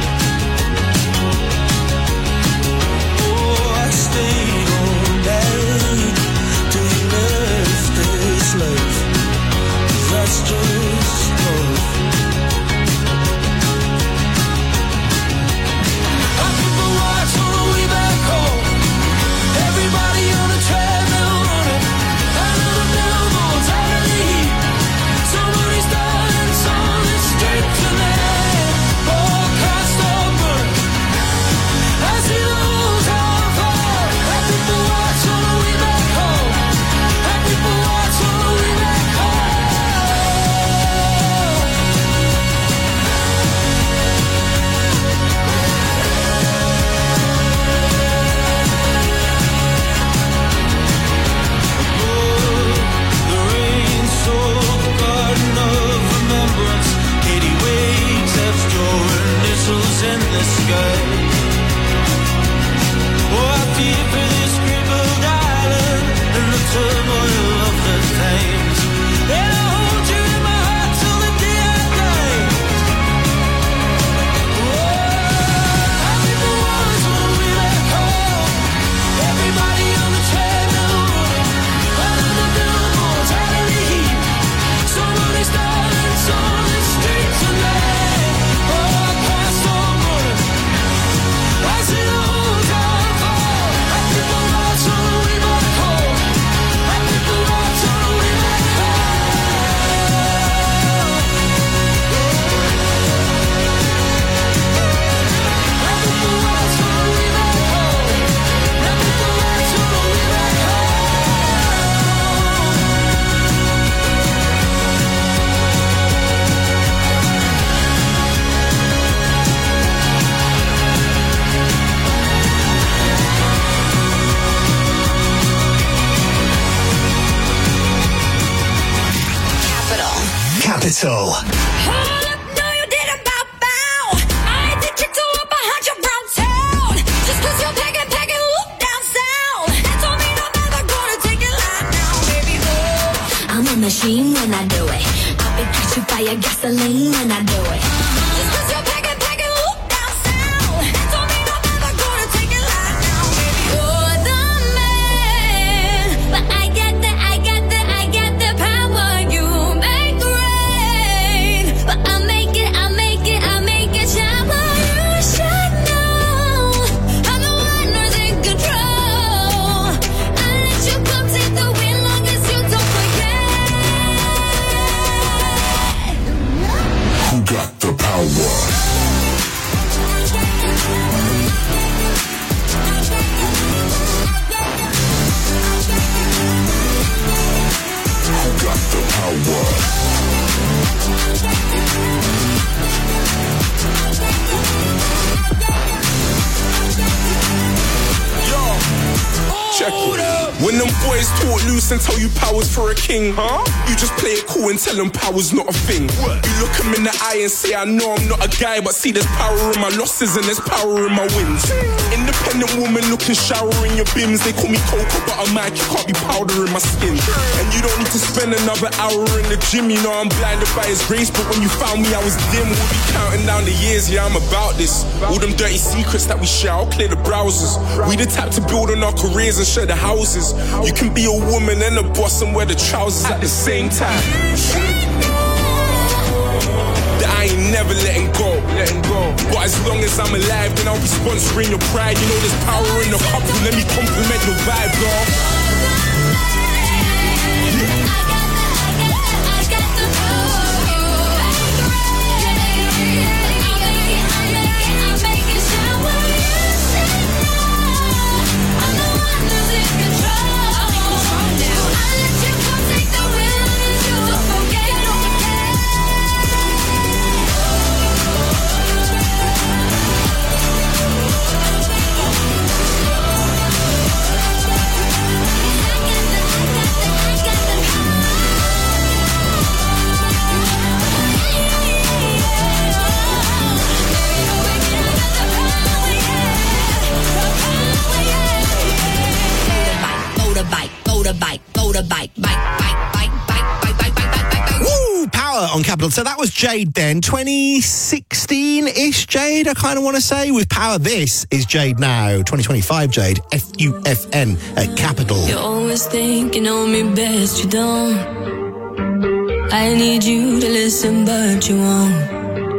Oh, I stayed all night till you left this life. That's just love. Everybody on the treadmill running. Capital. Machine when I do it. I'll be catch you by your gasoline when I do it. Just 'cause you're packing, look down south. That don't mean I'm never gonna take it like now, baby. You're the man, but I got the power. You make rain, but I'll make it shower. You should know I'm the one who's in control. I'll let you come take the wheel long as you don't forget. Who got the power? Who got the power? Check it. When them boys talk loose and tell you power's for a king, huh? You just play it cool and tell them power's not a thing. You look them in the eye and say, I know I'm not a guy, but see there's power in my losses and there's power in my wins. Independent woman looking shower in your bims. They call me Cocoa, but I'm Mike, you can't be powder in my skin. And you don't need to spend another hour in the gym. You know I'm blinded by his grace, but when you found me I was dim. We'll be counting down the years, yeah I'm about this. All them dirty secrets that we share, I'll clear the browsers. We the type to build on our careers and share the houses. You can be a woman and a boss and wear the trousers at the same time. That I ain't never letting go. But as long as I'm alive, then I'll be sponsoring your pride. You know there's power in the couple, let me compliment your vibe, girl. Woo! Power on Capital. So that was Jade then. 2016-ish Jade, I kind of want to say. With Power, this is Jade now. 2025 Jade. FUFN at Capital. You always think you know me best, you don't. I need you to listen, but you won't.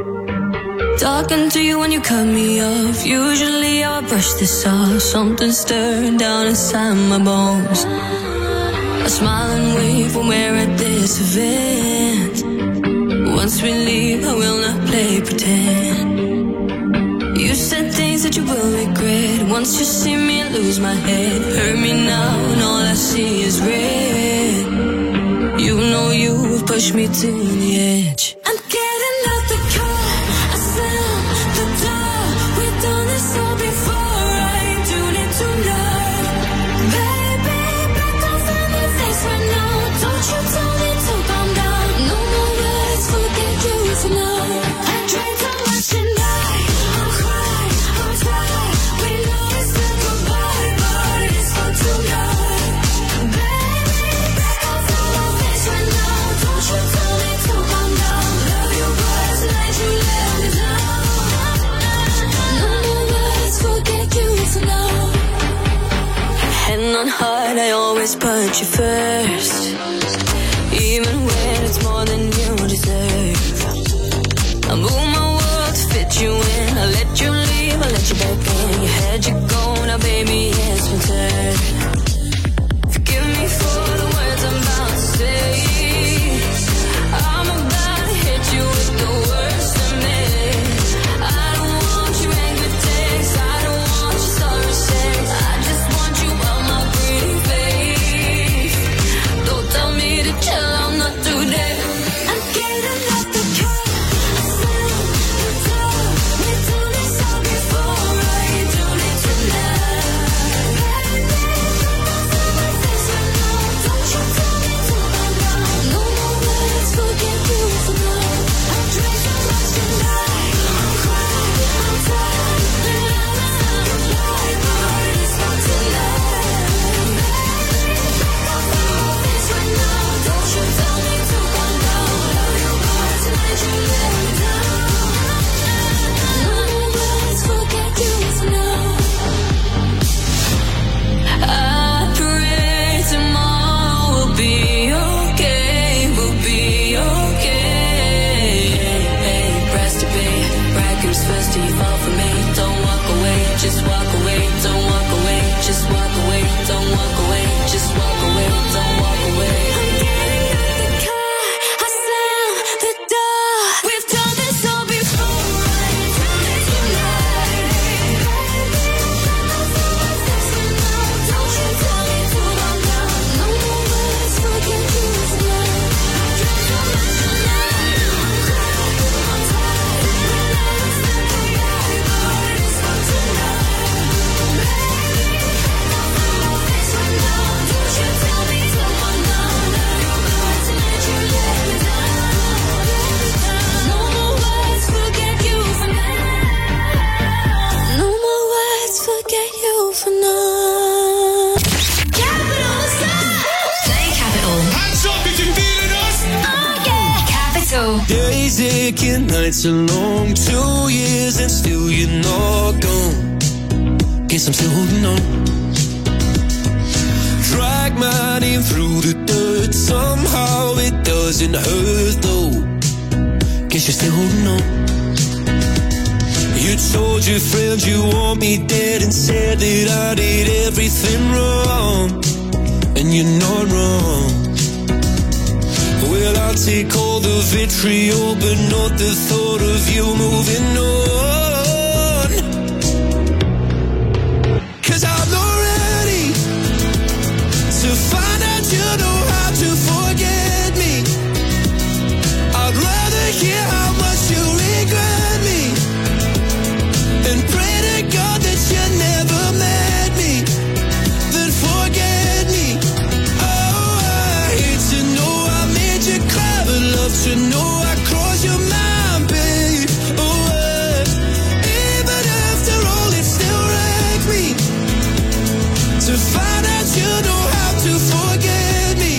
Talking to you when you cut me off. Usually I brush this off. Something stirring down inside my bones. I smile and wave when we're at this event. Once we leave, I will not play pretend. You said things that you will regret. Once you see me, I lose my head. Hurt me now, and all I see is red. You know you have pushed me to the edge. I'm getting out the car, I slam the door. We've done this all before, I ain't doing it tonight. Baby, back off in my face right now. Don't you tell me to calm down. No more words, forget you tonight. I drank too much tonight. I'm crying, I'm tired. We know it's a goodbye, but it's for tonight. Baby, back off in my face right now. Don't you tell me to calm down. Love you, but tonight you let me down. No more words, forget you tonight. Hand on heart, I always put you first. Even when it's more than you deserve. I move my world to fit you in. I let you leave, I let you back in. You had your go, now baby, it's my turn. Forgive me for the words I'm about to say. I'm about to hit you with the worst of me. I don't want your angry text, I don't want your sorry sex. I just want you on my pretty face. Don't tell me to chill, I'm not today. I'm getting out the car, I slam the door. We've done this all before, I ain't doing it tonight. Baby, Days aching, nights are long. 2 years and still you're not gone. Guess I'm still holding on. Drag my name through the dirt. Somehow it doesn't hurt though. Guess you're still holding on. You told your friends you want me dead and said that I did everything wrong. And you're not wrong. Well, I'll take all the vitriol, but not the thought of you moving on. 'Cause I'm not ready to find out you know how to forget me. I'd rather hear how much you regret me and pray to God that you never met me, then forget me. Oh, I hate to know I made you cry, but love to know I crossed your mind, babe. Oh, even after all, it still wrecked me to find out you know how to forget me.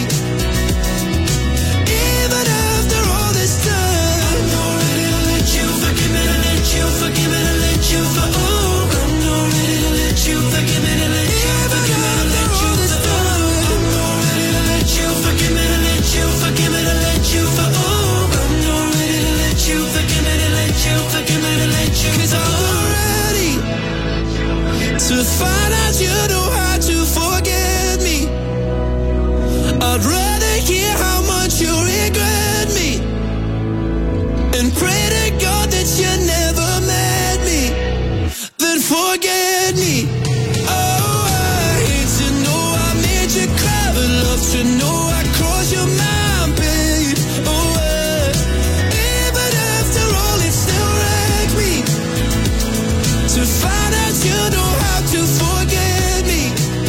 Even after all this time, I'm not ready to let you forgive me, to let you forgive me, to let you for. Oh, I'm not ready to let you forgive me, to let you forgive me, to let you for. I'm not ready to let you forgive me, to let you forgive me, to let you for. Oh, I'm not ready to let you forgive me, to let you forgive me, to let you. 'Cause I'm not ready to find out you know how to forget me. I'd rather hear how much you regret me and pray to God that you never met me, then forget me. Oh, I hate to know I made you cry, but love to know I crossed your mind, babe. Oh, even after all, it still wrecked me to find out you know how to forget me.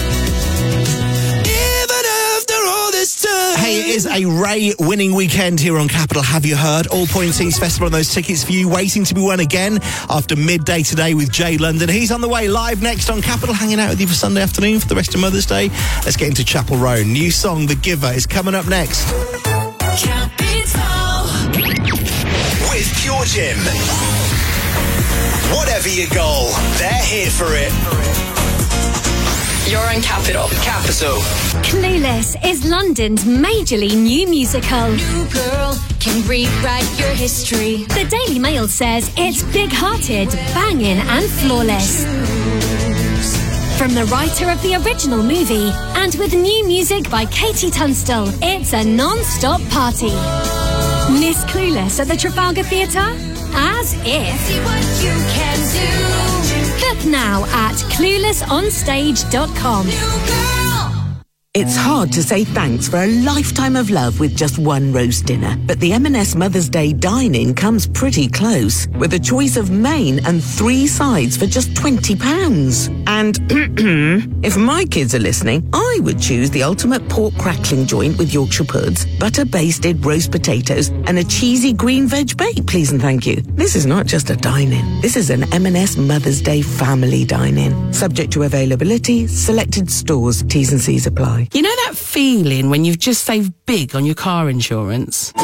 Even after all this time. Hey, it is a Ray winning weekend here on Capital. Have you heard? All Points East Festival and those tickets for you waiting to be won again after midday today with Jay London. He's on the way live next on Capital, hanging out with you for Sunday afternoon for the rest of Mother's Day. Let's get into Chapel Row. New song, The Giver, is coming up next. Capital. With Pure Gym. Whatever your goal, they're here for it. You're on Capital. Capital. Clueless is London's majorly new musical. New girl can rewrite your history. The Daily Mail says it's big-hearted, banging and flawless. From the writer of the original movie, and with new music by Katie Tunstall, it's a non-stop party. Miss Clueless at the Trafalgar Theatre? As if. See what you can do. Book now at cluelessonstage.com. It's hard to say thanks for a lifetime of love with just one roast dinner, but the M&S Mother's Day dine-in comes pretty close, with a choice of main and 3 sides for just £20. And if my kids are listening, I would choose the ultimate pork crackling joint with Yorkshire puds, butter-basted roast potatoes, and a cheesy green veg bake, please and thank you. This is not just a dine-in. This is an M&S Mother's Day family dine-in. Subject to availability, selected stores, T's and C's apply. You know that feeling when you've just saved big on your car insurance?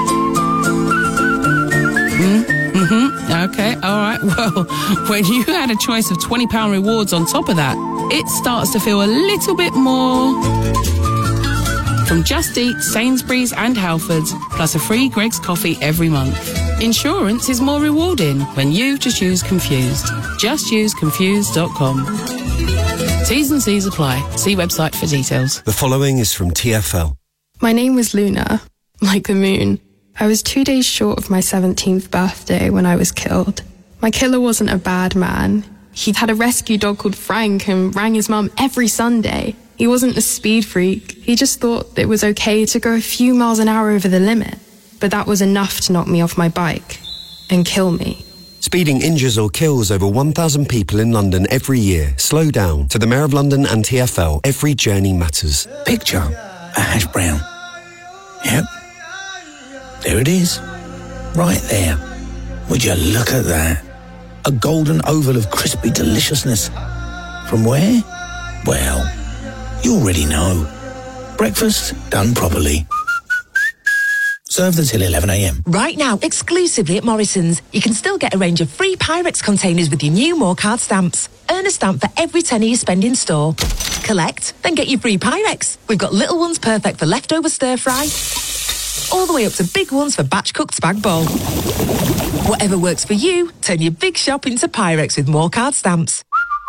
Okay, all right. Well, when you had a choice of £20 rewards on top of that, it starts to feel a little bit more. From Just Eat, Sainsbury's and Halfords, plus a free Greggs coffee every month. Insurance is more rewarding when you just use Confused. Just use confused.com. T's and C's apply. See website for details. The following is from TfL. My name was Luna, like the moon. I was 2 days short of my 17th birthday when I was killed. My killer wasn't a bad man. He'd had a rescue dog called Frank and rang his mum every Sunday. He wasn't a speed freak. He just thought it was okay to go a few miles an hour over the limit. But that was enough to knock me off my bike and kill me. Speeding injures or kills over 1,000 people in London every year. Slow down. To the Mayor of London and TfL, every journey matters. Picture a hash brown. Yep. There it is. Right there. Would you look at that? A golden oval of crispy deliciousness. From where? Well, you already know. Breakfast done properly. Served until 11 a.m. Right now, exclusively at Morrison's, you can still get a range of free Pyrex containers with your new More Card stamps. Earn a stamp for every tenner you spend in store. Collect, then get your free Pyrex. We've got little ones perfect for leftover stir-fry, all the way up to big ones for batch-cooked spag bowl. Whatever works for you, turn your big shop into Pyrex with More Card stamps.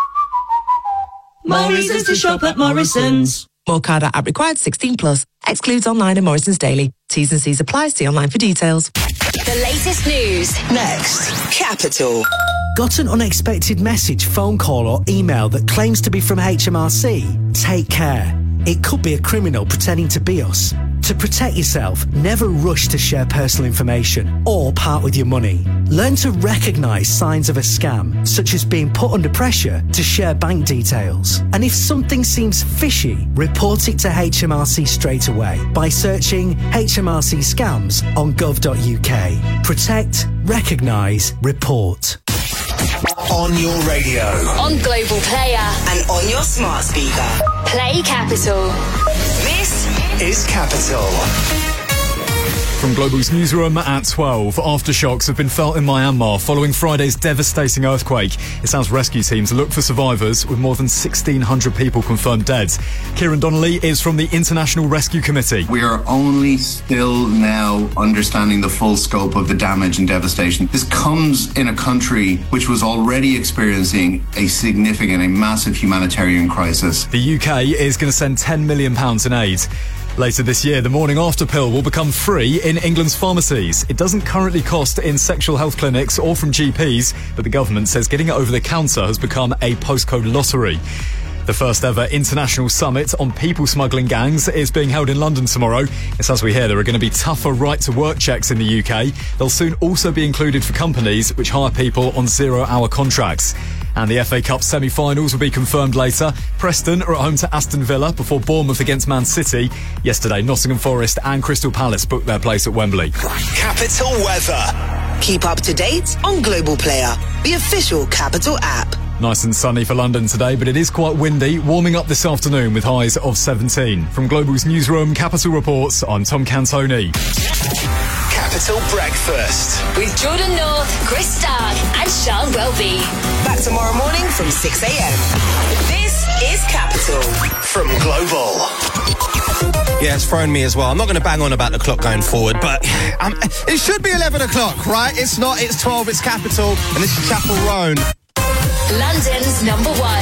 More reasons to shop at Morrison's. More Card app required 16 plus. Excludes online and Morrison's Daily. T's and C's applies. See online for details. The latest news. Next, Capital. Got an unexpected message, phone call or email that claims to be from HMRC? Take care. It could be a criminal pretending to be us. To protect yourself, never rush to share personal information or part with your money. Learn to recognise signs of a scam, such as being put under pressure to share bank details. And if something seems fishy, report it to HMRC straight away by searching HMRC scams on gov.uk. Protect, recognise, report. On your radio. On Global Player. And on your smart speaker. Play Capital. This is Capital. From Global's newsroom at 12, aftershocks have been felt in Myanmar following Friday's devastating earthquake. It sounds rescue teams look for survivors, with more than 1,600 people confirmed dead. Kieran Donnelly is from the International Rescue Committee. We are only still now understanding the full scope of the damage and devastation. This comes in a country which was already experiencing a massive humanitarian crisis. The UK is going to send £10 million in aid. Later this year, the morning after pill will become free in England's pharmacies. It doesn't currently cost in sexual health clinics or from GPs, but the government says getting it over the counter has become a postcode lottery. The first ever international summit on people smuggling gangs is being held in London tomorrow. It's as we hear there are going to be tougher right-to-work checks in the UK. They'll soon also be included for companies which hire people on 0-hour contracts. And the FA Cup semi-finals will be confirmed later. Preston are at home to Aston Villa before Bournemouth against Man City. Yesterday, Nottingham Forest and Crystal Palace booked their place at Wembley. Capital weather. Keep up to date on Global Player, the official Capital app. Nice and sunny for London today, but it is quite windy, warming up this afternoon with highs of 17. From Global's newsroom, Capital Reports, I'm Tom Cantoni. Capital Breakfast with Jordan North, Chris Stark and Sean Welby. Back tomorrow morning from 6 a.m. This is Capital from Global. Yeah, it's thrown me as well. I'm not going to bang on about the clock going forward, but it should be 11 o'clock, right? It's not, it's 12, it's Capital, and this is Chapel Roan. London's number one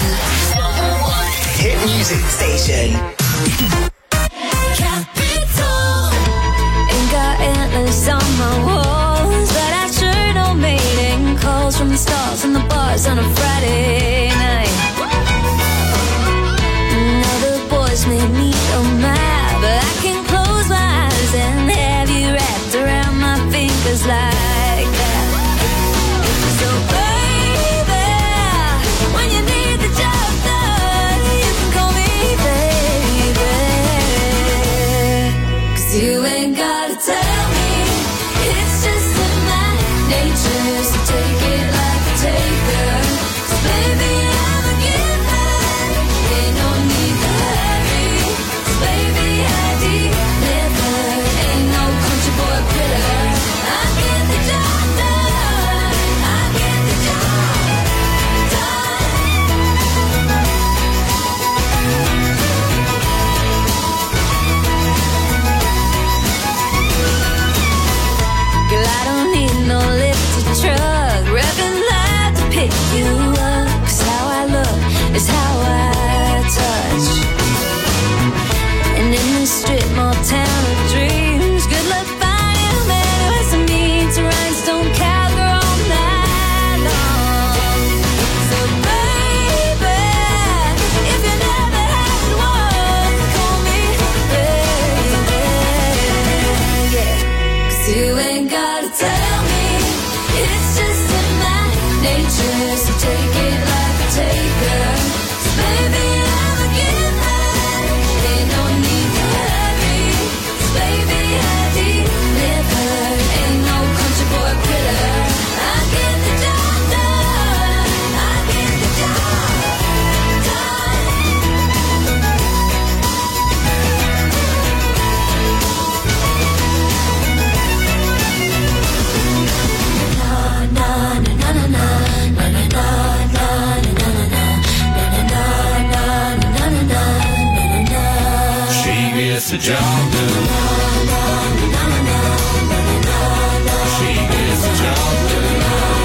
hit music station. Capital. Ain't got antlers on my walls, but I sure don't mating calls from the stars and the bars on a Friday night. Now the boys made me so mad, but I can close my eyes and have you wrapped around my fingers like that. So baby, when you need the job done, you can call me baby. 'Cause you ain't gotta tell me, it's just in my nature, so take it like a taker. So baby, I'm a giver, ain't no need to hurry. gets the job done. She gets the job done.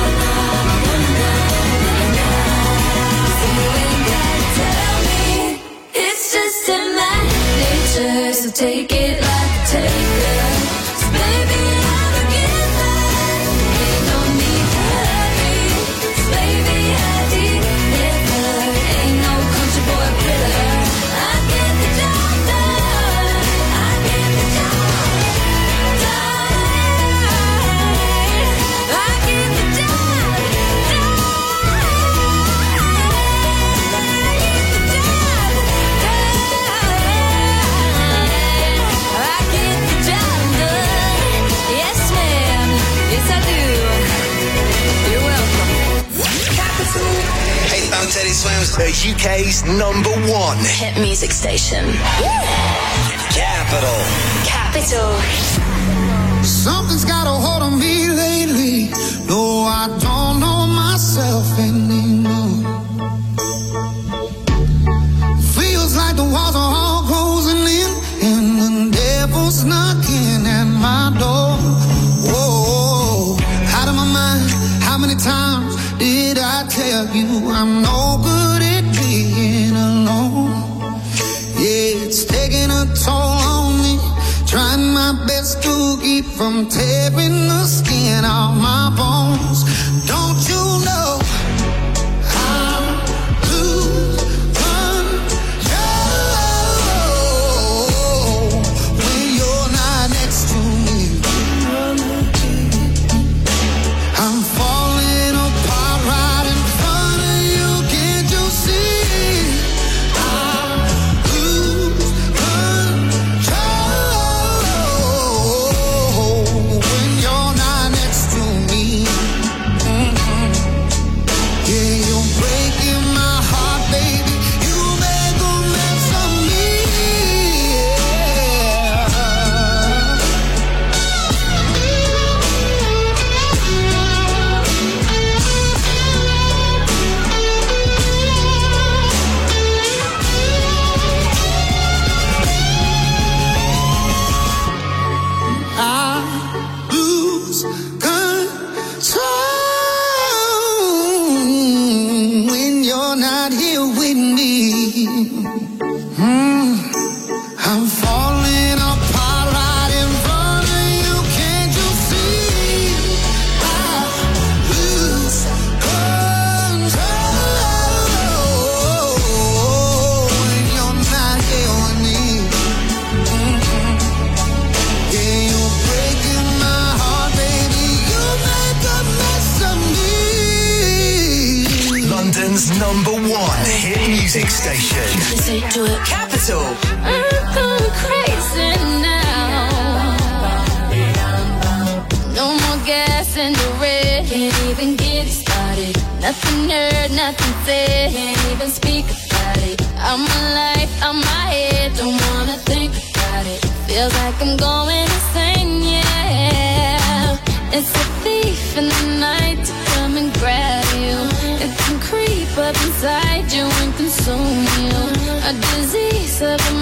So you ain't gotta tell me, it's just in my nature. So take it like a taker. 'Cause baby, I'm a giver. Ain't no need to hurry. 'Cause baby, I deliver. Ain't no country boy quitter. I get the job done. I get the job done. I get the job done. I get the job done. Yes, ma'am. Yes, I do. You're welcome. Capital. Hey, I'm Teddy Swims, the UK's #1 hit music station. Capital. Capital. Something's got a hold on me lately. No, I don't know myself anymore. Feels like the walls are all closing in, and the devil's knocking at my door. Whoa, out of my mind. How many times did I tell you I'm no good at being alone? Yeah, it's taking a toll on me. Trying my best to keep from tearing the skin off my bones. Don't you know I'm losing control when you're not next to me? I'm falling apart right in front of you. Can't you see? I lose control when you're not next to me. Yeah, you're breaking my heart, baby. You make a mess of me. I lose control when you're not here with me. I'm falling apart right in front of you. Can't you see? I lose control when you're not here with me. Yeah, you're breaking my heart, baby. You make a mess of me. London's #1 hit music station. Say do it. Capital. I'm going crazy now. No more gas in the red. Can't even get started. Nothing heard, nothing said. Can't even speak about it. I'm alive, I'm my head. Don't wanna think about it. Feels like I'm going insane, yeah. It's a thief in the night to come and grab you. It can creep up inside you and consume you. A disease of a